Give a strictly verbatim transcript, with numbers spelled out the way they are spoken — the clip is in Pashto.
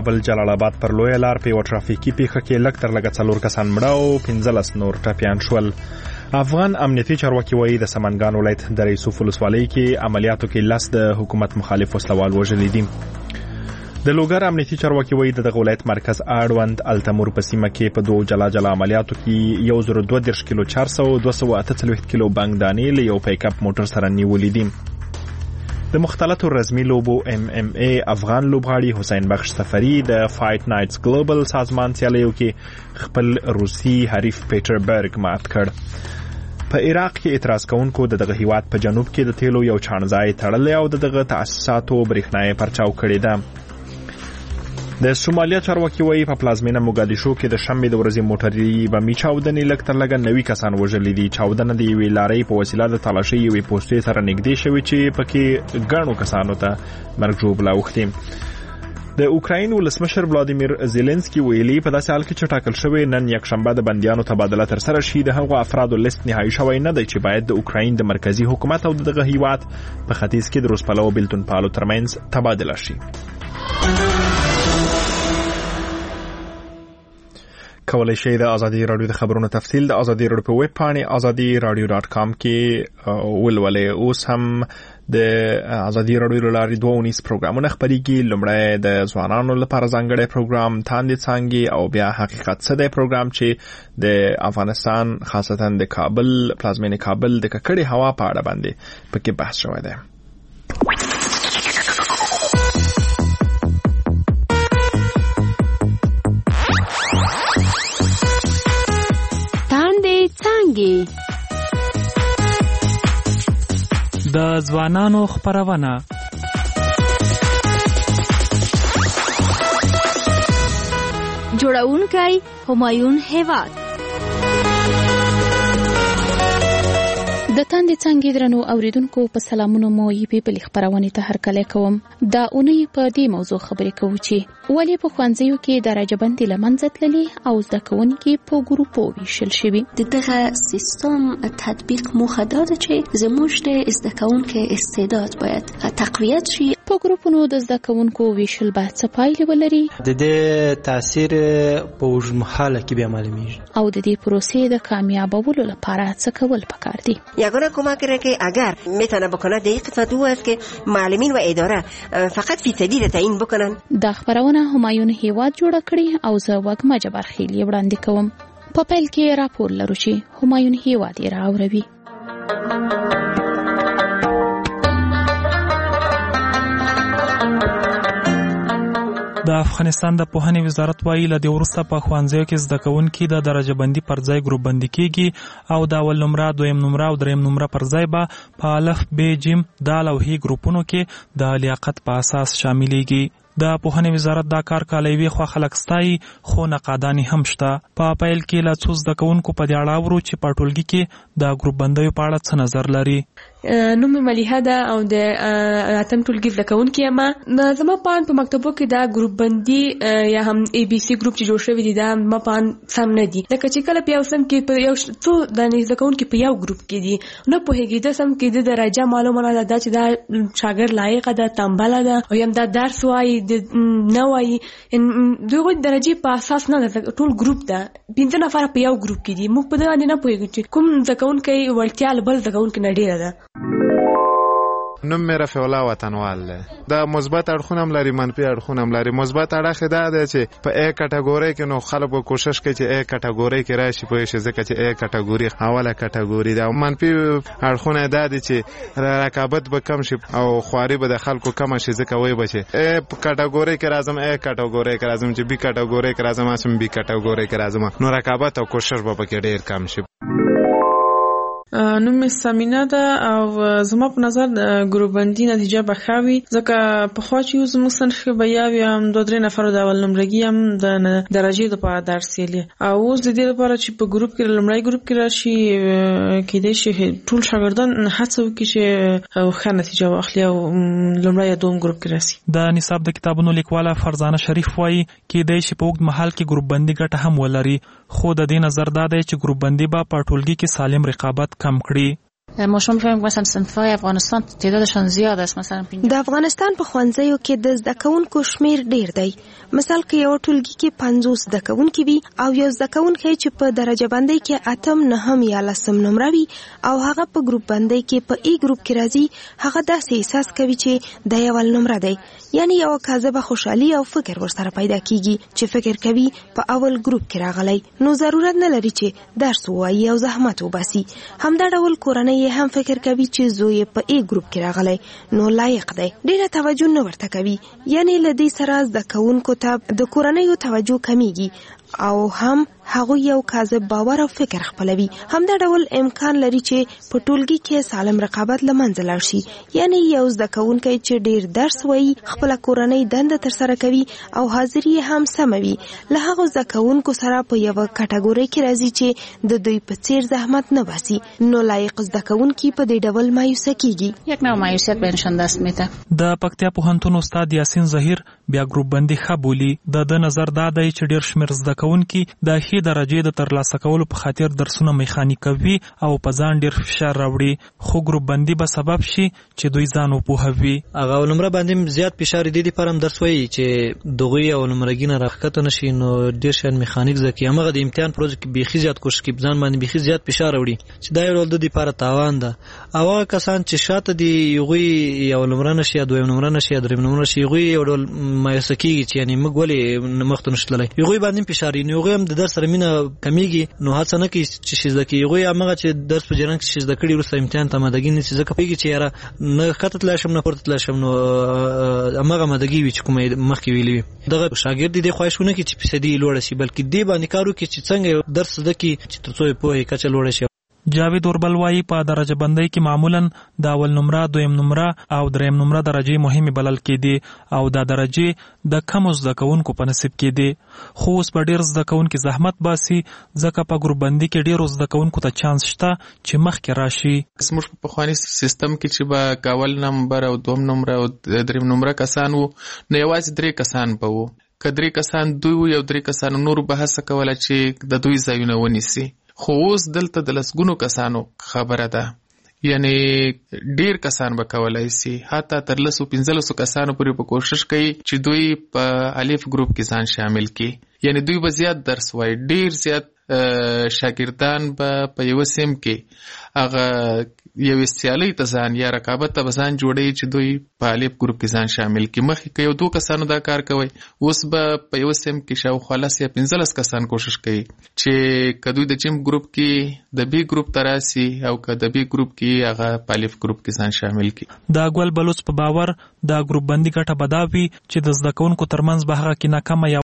کابل جلال آباد پر لویه لار په یوه ټرافیکي پیښه کې لږ تر لږه څلور کسان مړه او پنځلس نور ټپیان شول. افغان امنیتي چارواکي وایي د سمنګان ولایت د رئیسوف ولسوالۍ کې عملیاتو کې لس د حکومت مخالف وسلوال وژلي دي. د لوګر امنیتي چارواکي وایي د دغه ولایت مرکز اړوند التمور په سیمه کې په دوه جلا جلا عملیاتو کې یو زر دوه دېرش کیلو چهارصد او دوه سوه اته څلوېښت کیلو بنګ دانې له یو پیک اپ موټر سره نیولې دي. د مختلطو رزمي لوبو ام ام ای افغان لوبغاړي حسین بخش سفری د فایټ نایټس ګلوبل سازمان سیالیو کې خپل روسي حریف پیټربرګ مات کړ. په عراق کې اعتراض کوونکو د دغه هیواد په جنوب کې د تیلو یو چانځای تړلی او دغه تاسیساتو برېښنايي پرچاو کړې ده. د سومالیا چارواکي وایي په پلازمینه موګادیشو کې د شنبې د ورځې موټري بمي چاودنې لږ تر لږه نوي کسان وژلي دي. چاودنه د یوې لارۍ په وسیله د تالاشۍ یوې پوستې سره نږدې شوې چې پکې ګڼو کسانو ته مرګ ژوبله اوښتې. د اوکراین ولسمشر ولادیمیر زيلنسکي ویلي په داسې حال کې چې ټاکل شوی نن یکشنبه د بندیانو تبادله ترسره شي د هغو افرادو لیست نهایي شوی نه دی چې باید د اوکراین د مرکزی حکومت او دغه هیواد په ختیځ کې د روسپالو بیلتون پالو ترمنځ تبادله شي. کولای شئ د ازادي رادیو د خبرونو تفصیل د ازادي رادیو په ویب پاڼې ازادي رادیو ډاټ کام کې ولولئ. اوس هم د ازادي رادیو لارې دوه ونیس پروګرامونه خپرېږي. لومړی د ځوانانو لپاره ځانګړی پروګرام تاندې څانګې او بیا حقیقت څه دی پروګرام چې د افغانستان خاصتا د کابل پلازمینې کابل د ککړې هوا په اړه باندې پکې بحث شوی دی. د ځوانانو خبرونه جوړونکی همایون هیواد د تاندې څنګه درنو اوریدونکو په سلامونو مو یې په خبرونه ته هرکلی کوم. دا اونۍ په دې موضوع خبرې کوو چې ولې په خوانځیو کې درجه بندي لمنځه تللي او زده کوونکي په ګروپو ویشل شوي. دغه سیستم تطبیق موخه دا ده چې زموږ د زده کوونکو استعداد باید تقویت شي. په ګروپونو د زده کوونکو ویشل باید څه پایلې ولري. د دې تاثیر په اوږدمهاله کې بیا معلومیږي او د دې پروسې د کامیابولو لپاره څه کول پکار دي. یگانه کمک کنه که اگر میتونه بکنه در این قسمت او است که معلمین و اداره فقط فیصدی را تعیین بکنن. دا خبرونه همایون هیواد جوړ کړي او زه وګمه جبرخیلی وړاندې کوم. په پیل کې راپور لرو چې همایون هیواد یې راوړي. د افغانستان د پوهنې وزارت وایي له دې وروسته په ښوونځیو کې زده کوونکي د درجه بندي پر ځای ګروپ بندي کیږي او د اول نمره دویم نمره او دریم نمره پر ځای به په الف ب ج د او ه ګروپونو کې د لیاقت په اساس شاملېږي. د پوهنې وزارت دا کار کالوي خو خلک ستایي خو نقادانی هم شته. په پایل کې لا څو زده کوونکو په دې اړه ورو چې په ټولګي کې د ګروپ بندیو په اړه څه نظر لري. نوم ملیحه ده او د اتم ټولګي زده کوونکې یم. زما پان په مکتبو کې دا ګروپ بندي یا هم ای بي سي ګروپ چې جوړ شوی دی دا ما پان سم نه دي. لکه چې کله په یو سم کې په یو څو د زده کوونکو په یو ګروپ کې دي نو په هغې د سم کې د درجه معلومه نه ده چې دا شاګرد لایق ده تنبله ده او یم دا درس وایي نه وایي. دغه درجه په اساس نه ده ټول ګروپ ده پنځه نفر په یو ګروپ کې دي. موږ په دې باندې نه پوهیږو چې کوم زده کوونکی وړتیا له بل زده کوونکي نه ډېره ده. نوم مې رفیع الله وطنوال دی. دا مثبت اړخونه هم لري منفي اړخونه هم لري. مثبت اړخ دا دی چې په ا کټګوري کې نو خلک به کوشش کوي چې ا کټګوري کې راشي په شي ځکه چې ا کټګوري اوله کټګوري دا. منفي اړخونه دا دي چې رقابت به کم شي او خواري به د خلکو کم شي ځکه وای بچي ا کټګوري کې راځم ا کټګوري کې راځم چې بي کټګوري کې راځم اسم بي کټګوري کې راځم نو رقابت او کوشش به پکې ډیر کم شي. نوم سمینه ده او زما په نظر ګروپ بندي نتیجه به ښه وي ځکه پخوا چې یو زموږ صنف کې به یا هم دوه درې نفرو د اول نمرګي هم د درجې دپاره درس ویلي او اوس د دې لپاره چې په ګروپ کې لومړی ګروپ کې راشي کېدای شي ټول شاګردان هڅه وکړي چې ښه نتیجه واخلي او لومړی یا دوم ګروپ کې راسي. د نصاب د کتابونو لیکواله فرزانه شریف وایي کېدای شي په اوږد مهال کې ګروپ بندي ګټه هم ولري خو د دې نظر دا دی چې ګروپ بندي به په ټولګي کې سالم رقابت کم کړي. ما شما می‌فهمید مثلا صنف‌های افغانستان تعدادشان زیاد است. مثلا د افغانستان په ښوونځیو کې د زده کوونکو شمیر ډیر دی. مثال کې یو ټولګي کې پنځوس زده کوونکي وي او یو زده کوونکی چې په درجه بندۍ کې اتم نهم یا لسم نمره وي او هغه په ګروپ بندۍ کې په ای ګروپ کې راځي، هغه داسې احساس کوي چې د اول نمره دی. یعنی یو کاذبه خوشحالي او فکر ورسره پیدا کیږي چې فکر کوي په اول ګروپ کې راغلی، نو ضرورت نه لري چې درس ووایي او زحمت وباسي. همدا ډول کورنۍ هم فکر کوي چې زوی په ای ګروپ کې راغلی نو لایق دی، ډیره توجه نه ورته کوي. یعنی له دې سره زده کوونکو ته د کورنۍ توجه کمیږي او هم هغه یو کاذب باور او فکر خپلوي. همدا ډول امکان لري چې په ټولګي کې سالم رقابت لمنځه لاړ شي. یعنی یو زده کوونکی چې ډیر درس وایي، خپل کورنۍ دنده تر سره کوي او حاضري هم سموي، له هغه زده کوونکو سره په یو کټګوري کې راځي چې د دوی په څیر زحمت نه باسي، نو لایق زده کوونکي په دې ډول مایوسه کیږي. یک نوع مایوسیت بهشون دست میده. د پکتیا پوهنتون استاد یاسین ظهیر بیا ګروپ بندي ښه بولي. د د نظر دا دی چې ډیر شمیر زده کوونکي د ښې درجې د ترلاسه کولو په خاطر درسونه میخانیکوي او په ځان ډیر فشار راوړي، خو ګروپ بندي به سبب شي چې دوی ځان وپوهوي. هغه نمره باندې زیات فشار دي د پرم درس وایي چې دغه او نمرګین راخته نشي، نو ډیر شان میخانیک ځکه هغه د امتحان پروژه کې بيخي زیات کوشش کوي، ځان باندې بيخي زیات فشار راوړي چې دا یو د لپاره تاوان ده. او هغه کسان چې شاته دی یوغي یو نمره نشي، دویم نمره نشي، دریم نمره نشي، یوغي یو ډول مایوسکی چې یعنی موږ ولې مخته نشلای، یوغي باندې فشار نه، یوغي هم د درس سره مینه کمیږي، نو هڅه نه کوي چې شي ځکه یوغي هغه چې درس په جریان کې شي ځکه کړي ورسره امتحان ته مدګی نه شي ځکه پیږي چې یاره نه خطت لا شم نه پورته لا شم، نو هغه مدګی وي چې کومه مخکې ویلي دغه شاګرد دې خواهشونه کوي چې فیصدي لوړ شي، بلکې دې باندې کارو کې چې څنګه درس زده کی چې ترڅو په کچه لوړ شي. جاوید اوربل وايي په درجه بندۍ کې معمولا د اول نمره، دویم نمره او دریم نمره درجې مهمه بلل کېدي او دا درجې د کم زده کوونکو په نصیب کېدي، خو اوس په ډیر زده کوونکو زحمت باسي ځکه په ګروپ بندۍ کې ډیر زده کوونکو ته چانس شته چې مخکې راشي. زموږ په خواني سیستم کې چې به اول نمبر او دوم نمره او دریم نمره کسان وو، نو یوازې درې کسان به وو، کدرې کسان دوی یو درې کسان نور به هڅه کوله چې د دوی ځایونه ونیسي، خو اوس دلته د لسګونو کسانو خبره ده، یعنی ډیر کسان به کولای شي، حتی تر لسو پنځلسو کسانو پورې په کوشش کوي چې دوی په الف ګروپ کې ځان شامل کړي. یعنی دوی به زیات درس وایي، ډیر زیات شاګردان به په یو سیم کې هغه یو سیالي ته ځان یا رقابت ته ځان جوړي چې دوی په الف ګروپ کې ځان شامل کړي. مخکې که یو دوه کسانو دا کار کوي، اوس به په یو سیم کې شاوخوا لس یا پنځلس کسان کوشش کوي چې که دوی د چیم ګروپ کې د بي ګروپ ته راسي او که د بي ګروپ کې هغه په الف ګروپ کې ځان شامل کړي. د ګل بلوچ په باور د ګروپ بندي ګټه به دا وي چې د زده کوونکو ترمنځ به هغه کې ناکامه